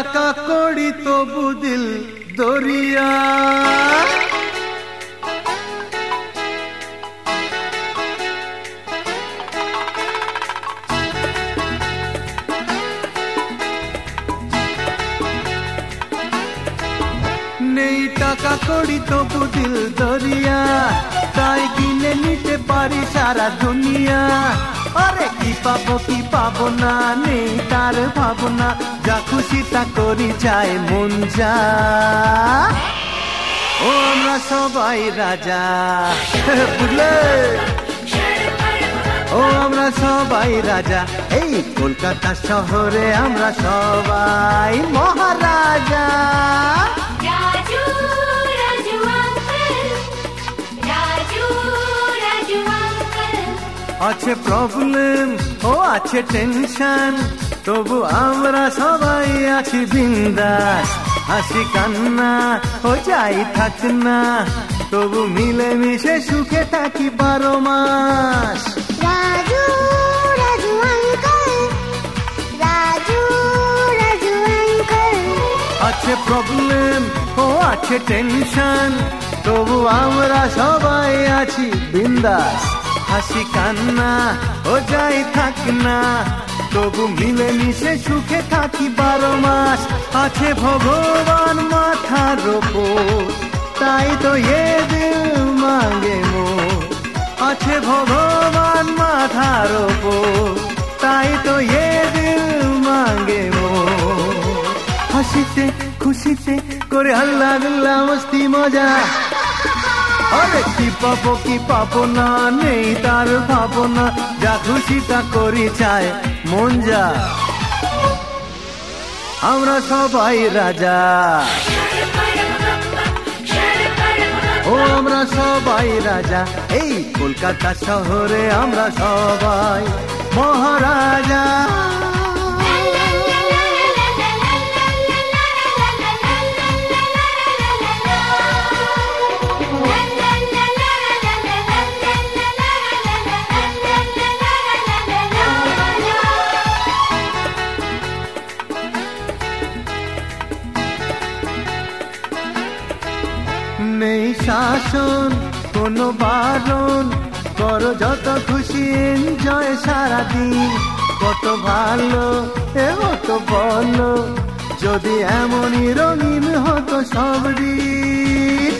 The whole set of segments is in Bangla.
টাকা কড়ি তবু দিল দরিয়া নেই টাকা কড়ি তবু দিল দরিয়া তাই কিনে নিতে পারি সারা দুনিয়া আরে কি পাবো না নেই তার ভাবনা যা খুশি তা করি যায় মন যা ও আমরা সবাই রাজা বুঝলে ও আমরা সবাই রাজা এই কলকাতা শহরে আমরা সবাই মহারাজা আছে প্রবলেম ও আছে টেনশন তবু আমরা সবাই আছি বিন্দাস হাসি কান্না ও যাই থাক না তবু মিলে মিশে সুখে থাকি 12 মাস রাজু রাজু আঙ্কেল রাজু রাজু আঙ্কেল আছে প্রবলেম ও আছে টেনশন তবু আমরা সবাই আছি বিন্দাস হাসি কান্না ও যাই থাক না তবু মিলে মিশে সুখে থাকি 12 মাস আছে ভগবান মাথার ওপর তাই তো এ দিল মাঙ্গে মোর আছে ভগবান মাথার ওপর তাই তো এ দিল মাঙ্গে মোর হাসিতে খুশিতে করে আল্লাহ আল্লাহ মস্তি মজা আরে কি পাবো না নেই তার ভাবনা যা খুশি তা করি চায় মন যা আমরা সবাই রাজা ও আমরা সবাই রাজা এই কলকাতা শহরে আমরা সবাই মহারাজা নেই শাসন কোনো বারণ করো যত খুশি এনজয় সারাদিন কত ভালো কত বলো যদি এমনই রঙিন হতো সব দিন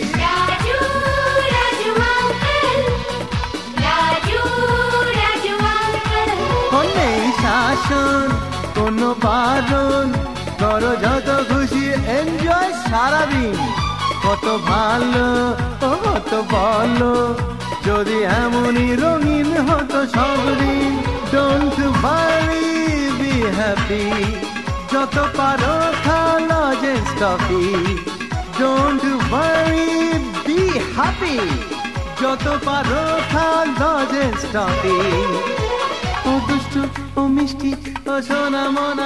নেই শাসন কোনো বারণ করো যত খুশি এনজয় সারাদিন কত ভালো কত বলো যদি এমনই রঙিন হতো সব দিন ডোন্ট ওয়ারি বি হ্যাপি যত পারো খাও lozenges coffee don't worry be happy যত পারো খাও লজেন্স কফি ও দুষ্টু ও মিষ্টি ও সোনা মনা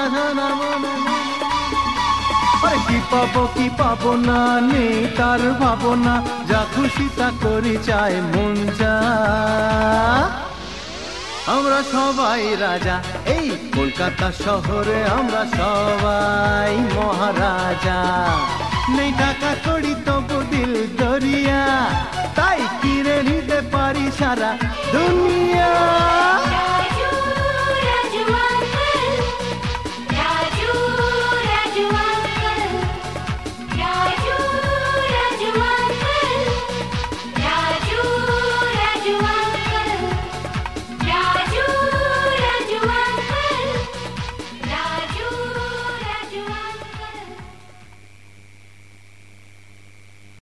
আরে কি পাবো না নেই তার ভাবনা যা খুশি তা করি চায় মন যা আমরা সবাই রাজা এই কলকাতা শহরে আমরা সবাই মহারাজা নেই টাকা কড়ি তবু দিল দরিয়া তাই কিনে নিতে পারি সারা দুনিয়া